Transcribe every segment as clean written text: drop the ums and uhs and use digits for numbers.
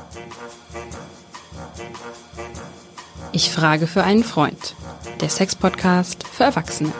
Ich frage für einen Freund. Der Sex-Podcast für Erwachsene.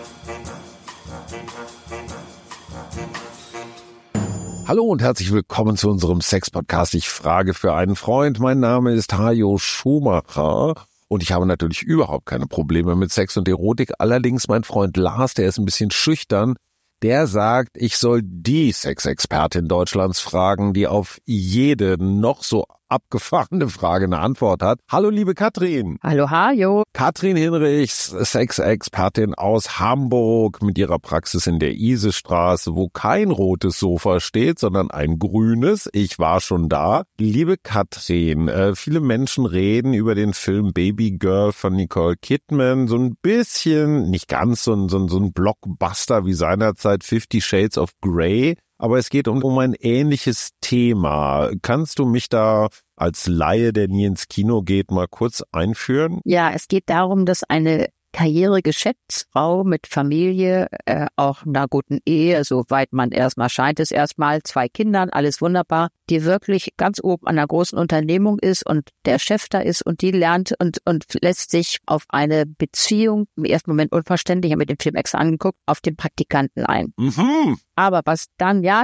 Hallo und herzlich willkommen zu unserem Sex-Podcast. Ich frage für einen Freund. Mein Name ist Hajo Schumacher und ich habe natürlich überhaupt keine Probleme mit Sex und Erotik. Allerdings mein Freund Lars, der ist ein bisschen schüchtern. Der sagt, ich soll die Sexexpertin Deutschlands fragen, die auf jede noch so abgefahrene Frage eine Antwort hat. Hallo liebe Katrin. Hallo Hajo. Katrin Hinrichs, Sexexpertin aus Hamburg mit ihrer Praxis in der Isestraße, wo kein rotes Sofa steht, sondern ein grünes. Ich war schon da. Liebe Katrin, viele Menschen reden über den Film Baby Girl von Nicole Kidman. So ein bisschen, nicht ganz so ein Blockbuster wie seinerzeit 50 Shades of Grey. Aber es geht um ein ähnliches Thema. Kannst du mich da als Laie, der nie ins Kino geht, mal kurz einführen? Ja, es geht darum, dass eine Karrieregeschäftsfrau mit Familie, auch einer guten Ehe, soweit man erstmal scheint es erstmal, 2 Kindern, alles wunderbar, die wirklich ganz oben an einer großen Unternehmung ist und der Chef da ist und die lernt und lässt sich auf eine Beziehung, im ersten Moment unverständlich, habe mir den Film extra angeguckt, auf den Praktikanten ein. Mhm. Aber was dann, ja,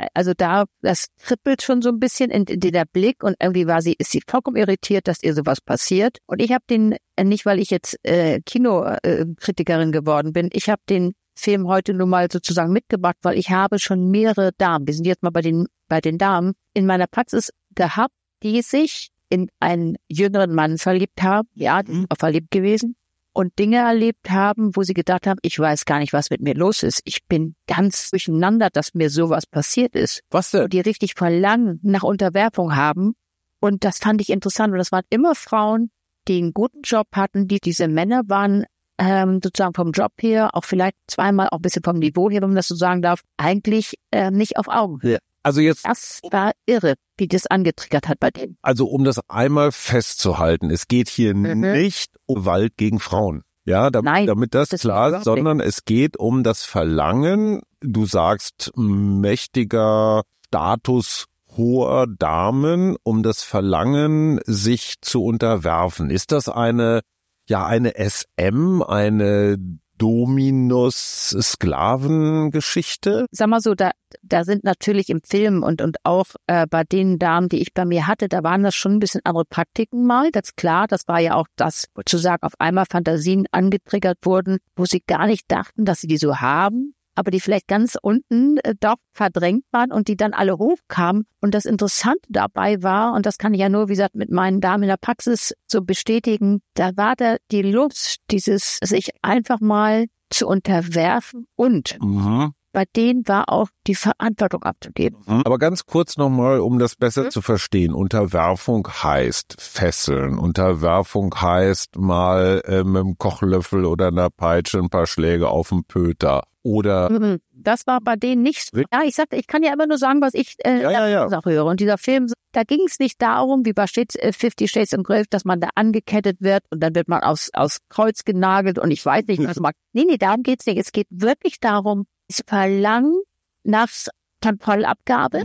das kribbelt schon so ein bisschen in der Blick und irgendwie ist sie vollkommen irritiert, dass ihr sowas passiert. Und ich habe den, nicht weil ich jetzt Kinokritikerin geworden bin, ich habe den Film heute nun mal sozusagen mitgebracht, weil ich habe schon mehrere Damen, wir sind jetzt mal bei den Damen, in meiner Praxis gehabt, die sich in einen jüngeren Mann verliebt haben, ja, die sind auch verliebt gewesen, und Dinge erlebt haben, wo sie gedacht haben, ich weiß gar nicht, was mit mir los ist. Ich bin ganz durcheinander, dass mir sowas passiert ist. Was denn? Und die richtig Verlangen nach Unterwerfung haben. Und das fand ich interessant. Und das waren immer Frauen, die einen guten Job hatten, diese Männer waren sozusagen vom Job her, auch vielleicht zweimal auch ein bisschen vom Niveau her, wenn man das so sagen darf, eigentlich nicht auf Augenhöhe. Also jetzt, Das war irre, wie das angetriggert hat bei denen. also um das einmal festzuhalten, es geht hier nicht um Gewalt gegen Frauen. Ja, Nein, damit das das klar überhaupt ist, sondern es geht um das Verlangen, du sagst mächtiger Status hoher Damen, um das Verlangen, sich zu unterwerfen. Ist das eine SM, eine Dominus-Sklavengeschichte? Sag mal so, da sind natürlich im Film und auch bei den Damen, die ich bei mir hatte, da waren das schon ein bisschen andere Praktiken mal, das ist klar. Das war ja auch das, sozusagen auf einmal Fantasien angetriggert wurden, wo sie gar nicht dachten, dass sie die so haben, aber die vielleicht ganz unten doch verdrängt waren und die dann alle hochkamen. Und das Interessante dabei war, und das kann ich ja nur, wie gesagt, mit meinen Damen in der Praxis so bestätigen, da war da die Lust, dieses sich einfach mal zu unterwerfen und bei denen war auch die Verantwortung abzugeben. Aber ganz kurz nochmal, um das besser zu verstehen. Unterwerfung heißt Fesseln. Unterwerfung heißt mal mit einem Kochlöffel oder einer Peitsche ein paar Schläge auf den Pöter. Oder das war bei denen nicht so. Ja, ich kann ja immer nur sagen, was ich höre. Und dieser Film, da ging es nicht darum, wie bei 50 Shades of Grey, dass man da angekettet wird und dann wird man aufs Kreuz genagelt und ich weiß nicht, was man. Nee, darum geht's nicht. Es geht wirklich darum, das Verlangen nach Kontrollabgabe.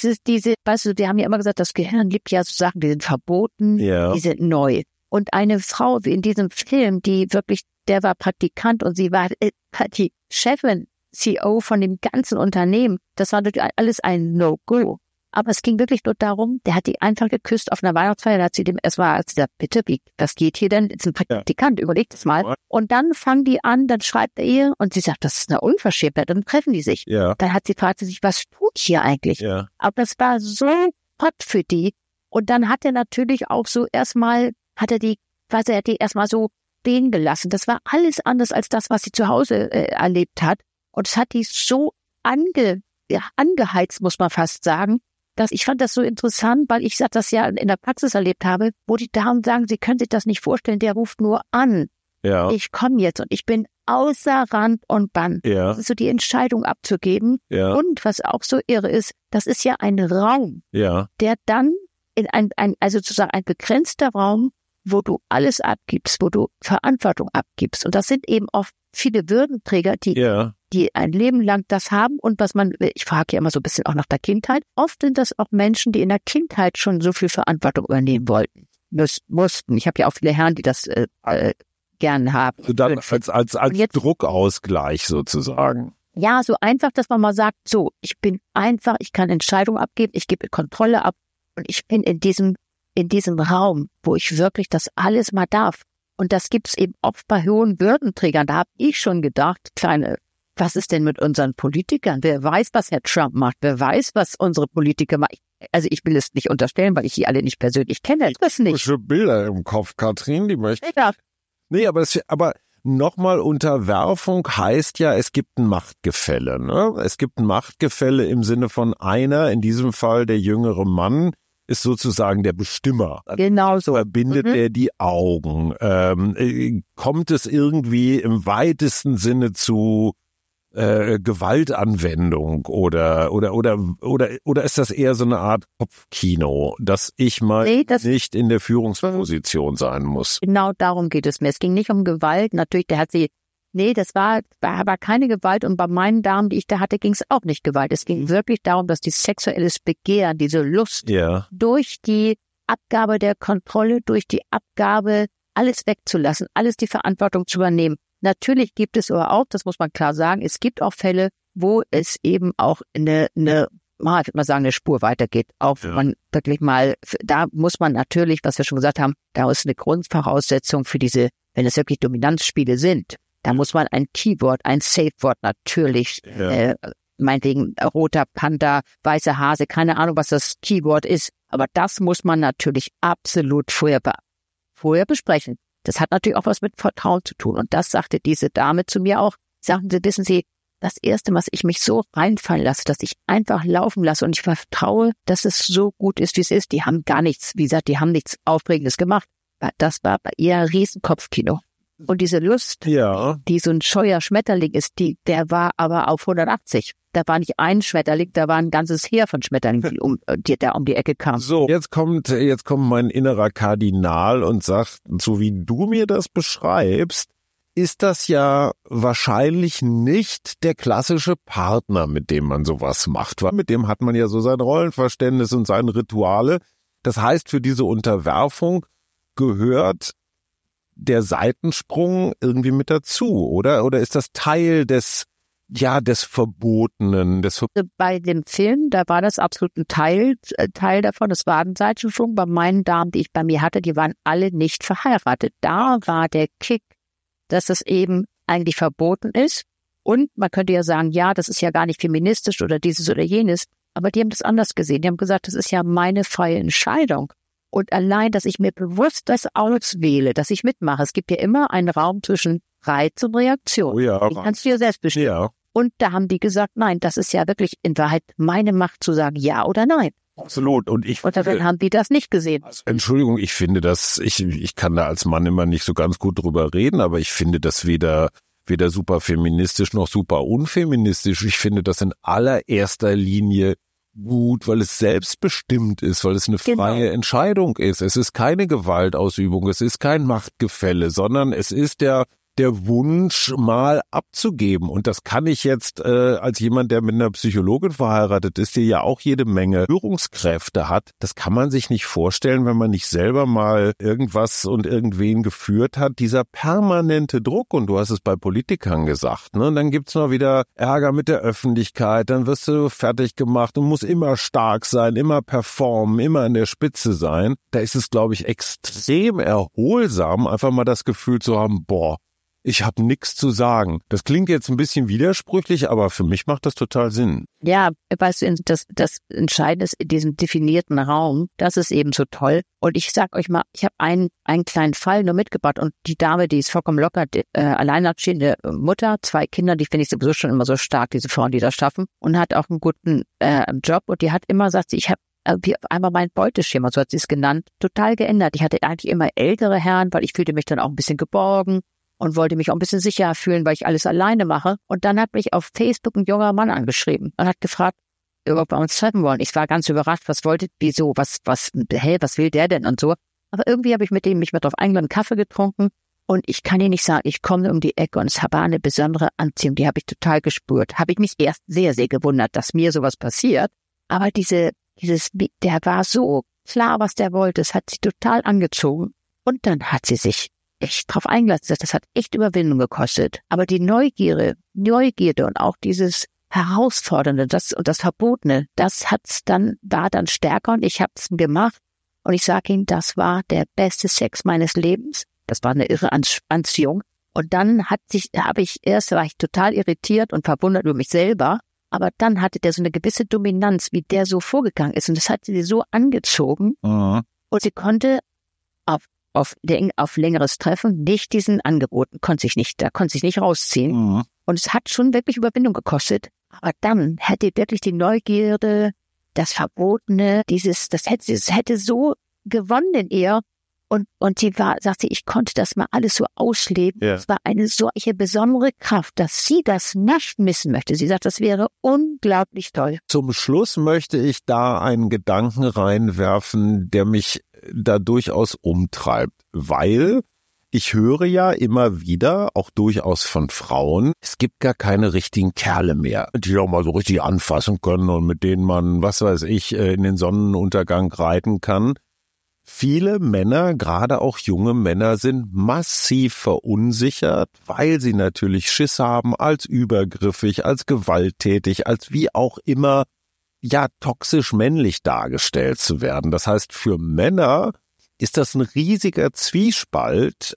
Weißt du, die haben ja immer gesagt, das Gehirn liebt ja so Sachen, die sind verboten, die sind neu. Und eine Frau wie in diesem Film, die wirklich, der war Praktikant und sie war die Chefin, CEO von dem ganzen Unternehmen. Das war natürlich alles ein No-Go. Aber es ging wirklich nur darum, der hat die einfach geküsst auf einer Weihnachtsfeier, da hat sie dem erstmal gesagt, bitte, was geht hier denn? Ist ein Praktikant, überlegt es mal. Und dann fangen die an, dann schreibt er ihr und sie sagt, das ist eine Unverschämtheit, dann treffen die sich. Ja. Dann fragt sie sich, was tut hier eigentlich? Ja. Aber das war so hot für die. Und dann hat er natürlich auch so erstmal, er hat die erstmal so stehen gelassen. Das war alles anders als das, was sie zu Hause erlebt hat. Und es hat die so angeheizt, muss man fast sagen, dass ich fand das so interessant, weil ich das ja in der Praxis erlebt habe, wo die Damen sagen, sie können sich das nicht vorstellen, der ruft nur an. Ja. Ich komme jetzt und ich bin außer Rand und Band. Ja. Das ist so die Entscheidung abzugeben. Ja. Und was auch so irre ist, das ist ja ein Raum, der dann in also sozusagen ein begrenzter Raum, wo du alles abgibst, wo du Verantwortung abgibst. Und das sind eben oft viele Würdenträger, die die ein Leben lang das haben und ich frage ja immer so ein bisschen auch nach der Kindheit, oft sind das auch Menschen, die in der Kindheit schon so viel Verantwortung übernehmen wollten, mussten. Ich habe ja auch viele Herren, die das gern haben. Also dann als jetzt, Druckausgleich sozusagen. Ja, so einfach, dass man mal sagt, so, ich kann Entscheidungen abgeben, ich gebe Kontrolle ab und ich bin in diesem Raum, wo ich wirklich das alles mal darf. Und das gibt's eben oft bei hohen Würdenträgern. Da habe ich schon gedacht, was ist denn mit unseren Politikern? Wer weiß, was Herr Trump macht? Wer weiß, was unsere Politiker machen? Also ich will es nicht unterstellen, weil ich die alle nicht persönlich kenne. Das nicht. Bilder im Kopf, Katrin, die möchte ich. Ja. Nee, aber nochmal, Unterwerfung heißt ja, es gibt ein Machtgefälle. Ne? Es gibt ein Machtgefälle im Sinne von einer, in diesem Fall der jüngere Mann, ist sozusagen der Bestimmer. Genau so. Verbindet er die Augen? Kommt es irgendwie im weitesten Sinne zu Gewaltanwendung oder ist das eher so eine Art Kopfkino, dass ich mal nicht in der Führungsposition sein muss? Genau darum geht es mir. Es ging nicht um Gewalt. Natürlich, das war aber keine Gewalt und bei meinen Damen, die ich da hatte, ging es auch nicht Gewalt. Es ging wirklich darum, dass die sexuelles Begehren, diese Lust durch die Abgabe der Kontrolle, durch die Abgabe alles wegzulassen, alles die Verantwortung zu übernehmen. Natürlich gibt es aber auch, das muss man klar sagen, es gibt auch Fälle, wo es eben auch ich würde mal sagen, eine Spur weitergeht. Auch wenn man wirklich mal, da muss man natürlich, was wir schon gesagt haben, da ist eine Grundvoraussetzung für wenn es wirklich Dominanzspiele sind, da muss man ein Keyword, ein Safe-Wort natürlich, meinetwegen roter Panther, weißer Hase, keine Ahnung, was das Keyword ist, aber das muss man natürlich absolut vorher besprechen. Das hat natürlich auch was mit Vertrauen zu tun. Und das sagte diese Dame zu mir auch. Sagten sie, wissen Sie, das Erste, was ich mich so reinfallen lasse, dass ich einfach laufen lasse und ich vertraue, dass es so gut ist, wie es ist. Die haben gar nichts, wie gesagt, die haben nichts Aufregendes gemacht. Das war bei ihr ein Riesenkopfkino. Und diese Lust, die so ein scheuer Schmetterling ist, der war aber auf 180. Da war nicht ein Schmetterling, da war ein ganzes Heer von Schmetterlingen, der um die Ecke kam. So, jetzt kommt mein innerer Kardinal und sagt, so wie du mir das beschreibst, ist das ja wahrscheinlich nicht der klassische Partner, mit dem man sowas macht. Weil mit dem hat man ja so sein Rollenverständnis und seine Rituale. Das heißt, für diese Unterwerfung gehört der Seitensprung irgendwie mit dazu, oder? Oder ist das Teil des Verbotenen? Bei dem Film, da war das absolut ein Teil davon, das war ein Seitensprung. Bei meinen Damen, die ich bei mir hatte, die waren alle nicht verheiratet. Da war der Kick, dass es eben eigentlich verboten ist. Und man könnte ja sagen, ja, das ist ja gar nicht feministisch oder dieses oder jenes. Aber die haben das anders gesehen. Die haben gesagt, das ist ja meine freie Entscheidung. Und allein, dass ich mir bewusst das auswähle, dass ich mitmache. Es gibt ja immer einen Raum zwischen Reiz und Reaktion. Oh ja. Den kannst du ja selbst bestimmen. Ja. Und da haben die gesagt, nein, das ist ja wirklich in Wahrheit meine Macht zu sagen ja oder nein. Absolut. Und dann haben die das nicht gesehen. Also, Entschuldigung, ich finde das, ich kann da als Mann immer nicht so ganz gut drüber reden, aber ich finde das weder super feministisch noch super unfeministisch. Ich finde das in allererster Linie gut, weil es selbstbestimmt ist, weil es eine freie Entscheidung ist. Es ist keine Gewaltausübung, es ist kein Machtgefälle, sondern es ist der Wunsch, mal abzugeben. Und das kann ich jetzt als jemand, der mit einer Psychologin verheiratet ist, die ja auch jede Menge Führungskräfte hat, das kann man sich nicht vorstellen, wenn man nicht selber mal irgendwas und irgendwen geführt hat. Dieser permanente Druck, und du hast es bei Politikern gesagt, ne? Und dann gibt's noch wieder Ärger mit der Öffentlichkeit, dann wirst du fertig gemacht und musst immer stark sein, immer performen, immer an der Spitze sein. Da ist es, glaube ich, extrem erholsam, einfach mal das Gefühl zu haben, boah, ich habe nichts zu sagen. Das klingt jetzt ein bisschen widersprüchlich, aber für mich macht das total Sinn. Ja, weißt du, das Entscheidende ist in diesem definierten Raum, das ist eben so toll. Und ich sag euch mal, ich habe einen kleinen Fall nur mitgebracht und die Dame, die ist vollkommen locker, alleinerziehende Mutter, 2 Kinder, die finde ich sowieso schon immer so stark, diese Frauen, die das schaffen, und hat auch einen guten Job und die hat immer gesagt, ich habe wie auf einmal mein Beuteschema, so hat sie es genannt, total geändert. Ich hatte eigentlich immer ältere Herren, weil ich fühlte mich dann auch ein bisschen geborgen und wollte mich auch ein bisschen sicherer fühlen, weil ich alles alleine mache. Und dann hat mich auf Facebook ein junger Mann angeschrieben und hat gefragt, ob wir uns treffen wollen. Ich war ganz überrascht, wieso, was will der denn und so. Aber irgendwie habe ich mit dem mich mit drauf eingeladen, Kaffee getrunken Und ich kann dir nicht sagen, ich komme um die Ecke und es war eine besondere Anziehung, die habe ich total gespürt. Habe ich mich erst sehr, sehr gewundert, dass mir sowas passiert. Aber der war so klar, was der wollte. Es hat sich total angezogen. Und dann hat sie sich echt drauf eingelassen. Das hat echt Überwindung gekostet. Aber die Neugierde und auch dieses Herausfordernde, das Verbotene, war dann stärker und ich habe es gemacht. Und ich sage Ihnen, das war der beste Sex meines Lebens. Das war eine irre Anziehung. Und dann war ich total irritiert und verwundert über mich selber. Aber dann hatte der so eine gewisse Dominanz, wie der so vorgegangen ist. Und das hat sie so angezogen. Und sie konnte auf längeres Treffen nicht diesen Angeboten, konnte sich nicht rausziehen. Und es hat schon wirklich Überwindung gekostet. Aber dann hätte wirklich die Neugierde, das Verbotene, das hätte so gewonnen in ihr. Und sie sagte, ich konnte das mal alles so ausleben. Ja. Es war eine solche besondere Kraft, dass sie das nicht missen möchte. Sie sagt, das wäre unglaublich toll. Zum Schluss möchte ich da einen Gedanken reinwerfen, der mich da durchaus umtreibt, weil ich höre ja immer wieder, auch durchaus von Frauen, es gibt gar keine richtigen Kerle mehr, die auch mal so richtig anfassen können und mit denen man, was weiß ich, in den Sonnenuntergang reiten kann. Viele Männer, gerade auch junge Männer, sind massiv verunsichert, weil sie natürlich Schiss haben, als übergriffig, als gewalttätig, als wie auch immer, ja, toxisch männlich dargestellt zu werden. Das heißt, für Männer ist das ein riesiger Zwiespalt,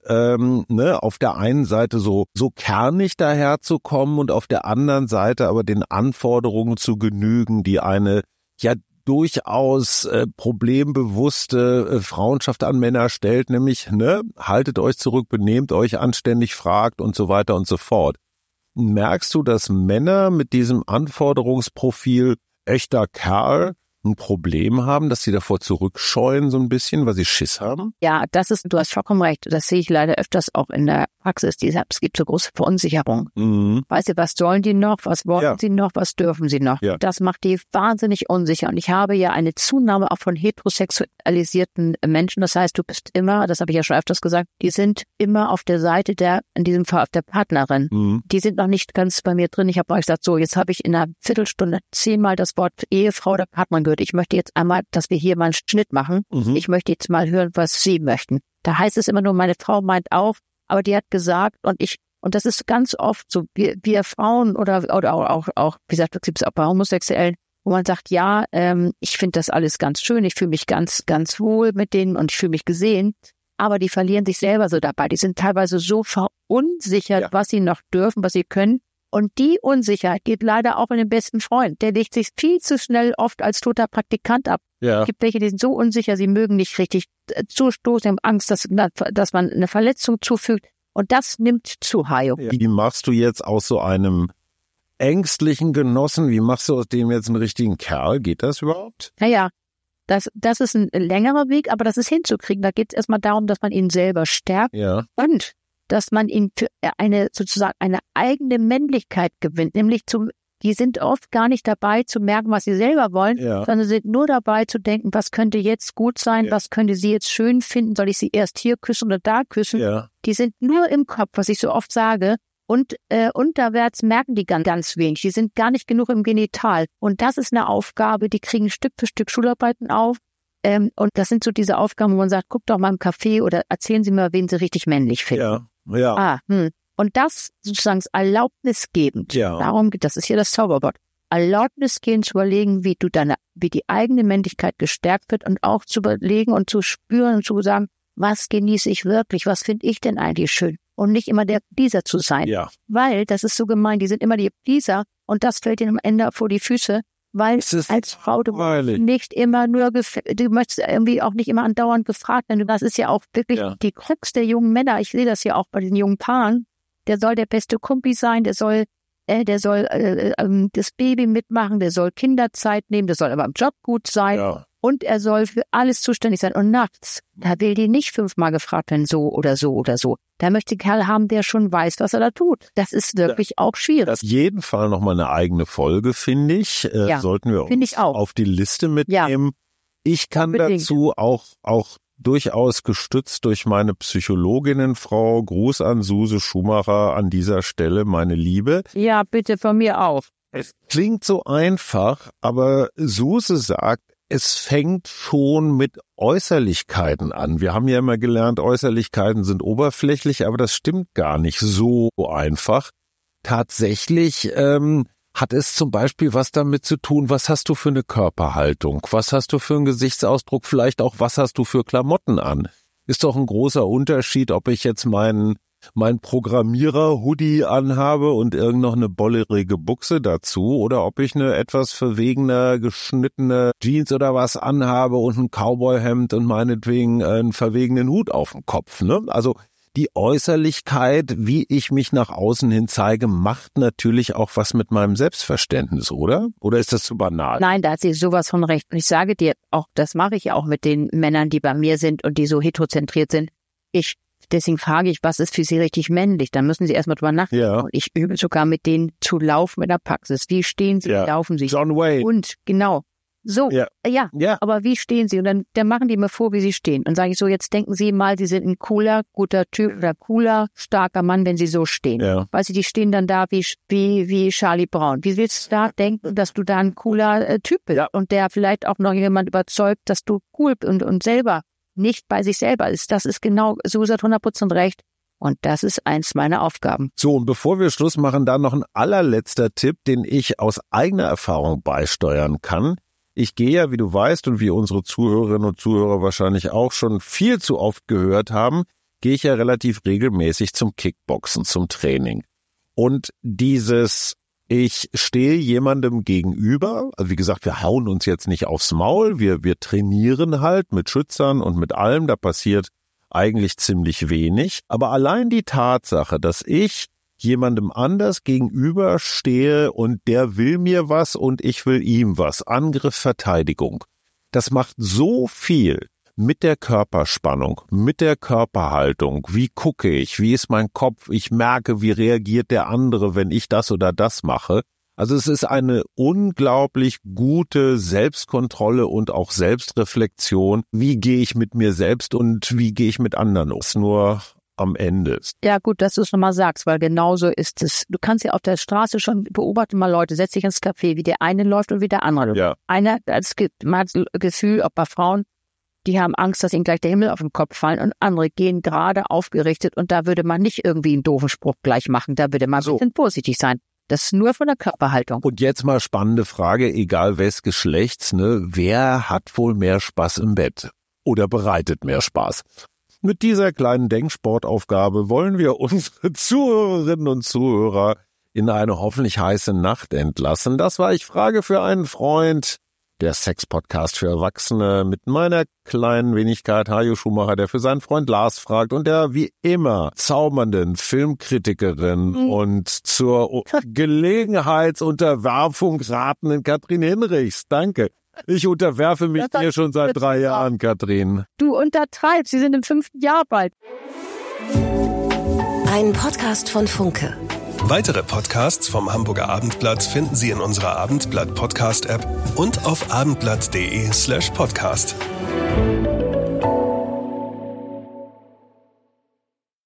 auf der einen Seite so kernig daherzukommen und auf der anderen Seite aber den Anforderungen zu genügen, die eine, ja, durchaus problembewusste Frauenschaft an Männer stellt, nämlich, haltet euch zurück, benehmt euch anständig, fragt und so weiter und so fort. Merkst du, dass Männer mit diesem Anforderungsprofil echter Kerl ein Problem haben, dass sie davor zurückscheuen so ein bisschen, weil sie Schiss haben? Ja, du hast vollkommen recht. Das sehe ich leider öfters auch in der Praxis. Es gibt so große Verunsicherung. Weißt du, was sollen die noch? Was wollen sie noch? Was dürfen sie noch? Ja. Das macht die wahnsinnig unsicher. Und ich habe ja eine Zunahme auch von heterosexualisierten Menschen. Das heißt, du bist immer, das habe ich ja schon öfters gesagt, die sind immer auf der Seite in diesem Fall auf der Partnerin. Die sind noch nicht ganz bei mir drin. Ich habe euch gesagt, so, jetzt habe ich in einer Viertelstunde 10-mal das Wort Ehefrau oder Partnerin gehört. Ich möchte jetzt einmal, dass wir hier mal einen Schnitt machen. Ich möchte jetzt mal hören, was Sie möchten. Da heißt es immer nur, meine Frau meint auch, aber die hat gesagt und das ist ganz oft so, wir Frauen oder auch, wie gesagt, das gibt es auch bei Homosexuellen, wo man sagt, ja, ich finde das alles ganz schön, ich fühle mich ganz, ganz wohl mit denen und ich fühle mich gesehen, aber die verlieren sich selber so dabei. Die sind teilweise so verunsichert, was sie noch dürfen, was sie können. Und die Unsicherheit geht leider auch in den besten Freund. Der legt sich viel zu schnell oft als toter Praktikant ab. Ja. Es gibt welche, die sind so unsicher, sie mögen nicht richtig zustoßen, haben Angst, dass man eine Verletzung zufügt. Und das nimmt zu, Hajo. Ja. Wie machst du jetzt aus so einem ängstlichen Genossen, wie machst du aus dem jetzt einen richtigen Kerl? Geht das überhaupt? Naja, das ist ein längerer Weg, aber das ist hinzukriegen. Da geht es erstmal darum, dass man ihn selber stärkt und dass man ihn für eine eigene Männlichkeit gewinnt, nämlich die sind oft gar nicht dabei zu merken, was sie selber wollen, sondern sind nur dabei zu denken, was könnte jetzt gut sein, was könnte sie jetzt schön finden, soll ich sie erst hier küssen oder da küssen? Ja. Die sind nur im Kopf, was ich so oft sage, und unterwärts merken die ganz wenig. Die sind gar nicht genug im Genital. Und das ist eine Aufgabe, die kriegen Stück für Stück Schularbeiten auf. Und das sind so diese Aufgaben, wo man sagt, guck doch mal im Café oder erzählen Sie mal, wen Sie richtig männlich finden. Ja. Und das sozusagen erlaubnisgebend. Ja. Darum geht das ist hier das Zauberwort. Erlaubnisgebend zu überlegen, wie die eigene Männlichkeit gestärkt wird und auch zu überlegen und zu spüren und zu sagen, was genieße ich wirklich, was finde ich denn eigentlich schön? Und nicht immer der Pleaser zu sein. Ja. Weil, das ist so gemein, die sind immer die Pleaser und das fällt ihnen am Ende vor die Füße. Weil als Frau du nicht immer nur, du möchtest irgendwie auch nicht immer andauernd gefragt werden. Das ist ja auch wirklich die Krux der jungen Männer. Ich sehe das ja auch bei den jungen Paaren. Der soll der beste Kumpel sein, der soll das Baby mitmachen, der soll Kinderzeit nehmen, der soll aber im Job gut sein. Ja. Und er soll für alles zuständig sein. Und nachts, da will die nicht 5-mal gefragt werden, so oder so oder so. Da möchte ein Kerl haben, der schon weiß, was er da tut. Das ist wirklich auch schwierig. Das ist auf jeden Fall nochmal eine eigene Folge, finde ich. Sollten wir uns auf die Liste mitnehmen. Ja, ich kann dazu auch durchaus gestützt durch meine Psychologinnenfrau. Gruß an Suse Schumacher an dieser Stelle, meine Liebe. Ja, bitte von mir auch. Es klingt so einfach, aber Suse sagt, es fängt schon mit Äußerlichkeiten an. Wir haben ja immer gelernt, Äußerlichkeiten sind oberflächlich, aber das stimmt gar nicht so einfach. Tatsächlich hat es zum Beispiel was damit zu tun, was hast du für eine Körperhaltung, was hast du für einen Gesichtsausdruck, vielleicht auch, was hast du für Klamotten an. Ist doch ein großer Unterschied, ob ich jetzt meinen Programmierer-Hoodie anhabe und irgend noch eine bollerige Buchse dazu oder ob ich eine etwas verwegene, geschnittene Jeans oder was anhabe und ein Cowboyhemd und meinetwegen einen verwegenen Hut auf dem Kopf, ne? Also die Äußerlichkeit, wie ich mich nach außen hin zeige, macht natürlich auch was mit meinem Selbstverständnis, oder? Oder ist das zu banal? Nein, da hat sie sowas von recht. Und ich sage dir, auch das mache ich auch mit den Männern, die bei mir sind und die so heterozentriert sind. Deswegen frage ich, was ist für sie richtig männlich? Dann müssen sie erstmal drüber nachdenken. Ja. Und ich übe sogar mit denen zu laufen in der Praxis. Wie stehen sie, wie laufen sie? John Wayne. Und genau. So, ja, aber wie stehen sie? Und dann machen die mir vor, wie sie stehen. Und sage ich so, jetzt denken Sie mal, Sie sind ein cooler, guter Typ oder cooler, starker Mann, wenn Sie so stehen. Ja. Weißt du, die stehen dann da wie Charlie Brown. Wie willst du da denken, dass du da ein cooler Typ bist? Ja. Und der vielleicht auch noch jemand überzeugt, dass du cool bist und selber nicht bei sich selber ist. Das ist genau, Suse hat 100% recht. Und das ist eins meiner Aufgaben. So, und bevor wir Schluss machen, da noch ein allerletzter Tipp, den ich aus eigener Erfahrung beisteuern kann. Ich gehe ja, wie du weißt und wie unsere Zuhörerinnen und Zuhörer wahrscheinlich auch schon viel zu oft gehört haben, gehe ich ja relativ regelmäßig zum Kickboxen, zum Training. Und ich stehe jemandem gegenüber, also wie gesagt, wir hauen uns jetzt nicht aufs Maul, wir trainieren halt mit Schützern und mit allem, da passiert eigentlich ziemlich wenig. Aber allein die Tatsache, dass ich jemandem anders gegenüber stehe und der will mir was und ich will ihm was, Angriff, Verteidigung, das macht so viel mit der Körperspannung, mit der Körperhaltung. Wie gucke ich? Wie ist mein Kopf? Ich merke, wie reagiert der andere, wenn ich das oder das mache. Also es ist eine unglaublich gute Selbstkontrolle und auch Selbstreflexion. Wie gehe ich mit mir selbst und wie gehe ich mit anderen um? Nur am Ende. Ja gut, dass du es nochmal sagst, weil genauso ist es. Du kannst ja auf der Straße schon beobachten, mal Leute, setz dich ins Café, wie der eine läuft und wie der andere läuft. Ja. Einer, man hat das Gefühl, auch bei Frauen, die haben Angst, dass ihnen gleich der Himmel auf den Kopf fallen und andere gehen gerade aufgerichtet und da würde man nicht irgendwie einen doofen Spruch gleich machen, da würde man ein bisschen vorsichtig sein. Das ist nur von der Körperhaltung. Und jetzt mal spannende Frage, egal wes Geschlechts, ne? Wer hat wohl mehr Spaß im Bett? Oder bereitet mehr Spaß? Mit dieser kleinen Denksportaufgabe wollen wir unsere Zuhörerinnen und Zuhörer in eine hoffentlich heiße Nacht entlassen. Das war Ich frage für einen Freund, der Sex-Podcast für Erwachsene mit meiner kleinen Wenigkeit Hajo Schumacher, der für seinen Freund Lars fragt und der wie immer zaubernden Filmkritikerin und zur Gelegenheitsunterwerfung ratenden Katrin Hinrichs. Danke. Ich unterwerfe mich dir schon seit 3 Jahren, Katrin. Du untertreibst, Sie sind im 5. Jahr bald. Ein Podcast von Funke. Weitere Podcasts vom Hamburger Abendblatt finden Sie in unserer Abendblatt-Podcast-App und auf abendblatt.de/podcast.